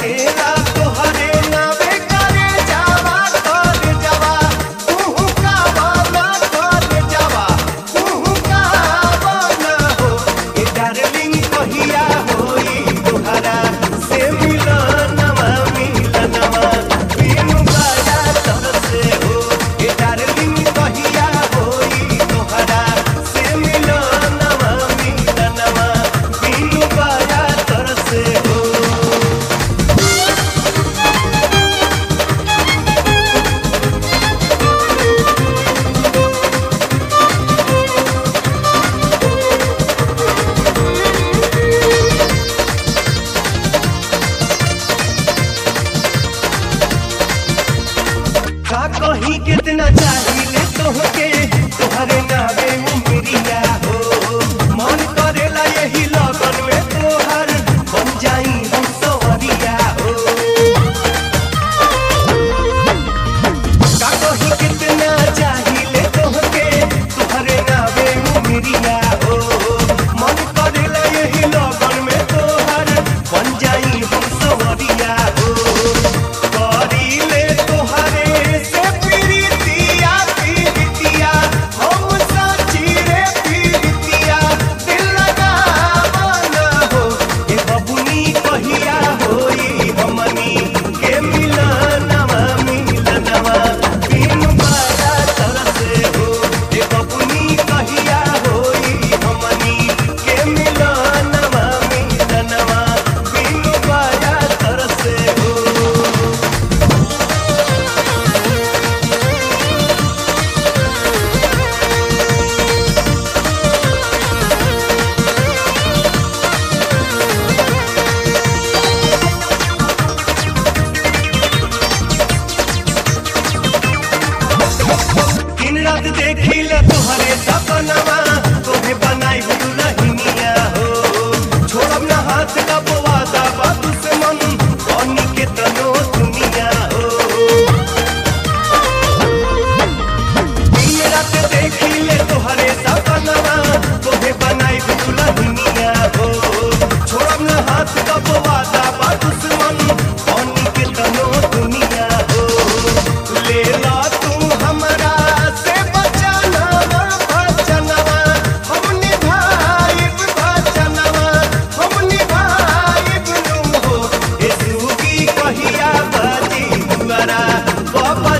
रहेला तोहरे नावे करे जावा कर जावा तू का वाला कर जावा तू का वाला हो ए डार्लिंग कहिया होई तोहरा से मिलनवा मिलनवा बिनु बाया तरसे हो ए डार्लिंग कहिया होई तोहरा से मिलनवा मिलनवा बिनु बाया तरसे हो। का कहीं कितना चाहिए तोहके तोहरे नावे उमरिया हो मन करेला यही लगन में तोहर बन जाई हम सवरिया हो। का कहीं कितना चाहिए तोहके तोहरे नावे उमरिया हो मन करेला यही लगन में तोहर बन जाई हम सवरिया हो। करीले तोहरे से प्रीतिया प्रीतिया हम साची रे प्रीतिया दिल लगावना हो ए बबुनी कहिया होई हमनी के मिलनवा मिलनवा बिनु बाया तरसे हो ए बबुनी कहिया होई हमनी के मिलनवा मिलनवा बिनु बाया तरसे हो। दिन रात देखिले तोहरे सपनवा तोहे बनाई दुल्हनिया हो छोड़ब ना हाथ का वादा बा दुश्मन बनी के तनो दुनिया हो। दिन रात देखिले तोहरे सपनवा तोहे बनाई दुल्हनिया हो छोड़ब ना हाथ का वादा बा दुश्मन बनी के तनो दुनिया हो। ले ला तू हमरा से बचनवा बचनवा हम निभाइब बचनवा हम निभाइब नु हो ए सुगी कहिया बाजी दुआरा बाबा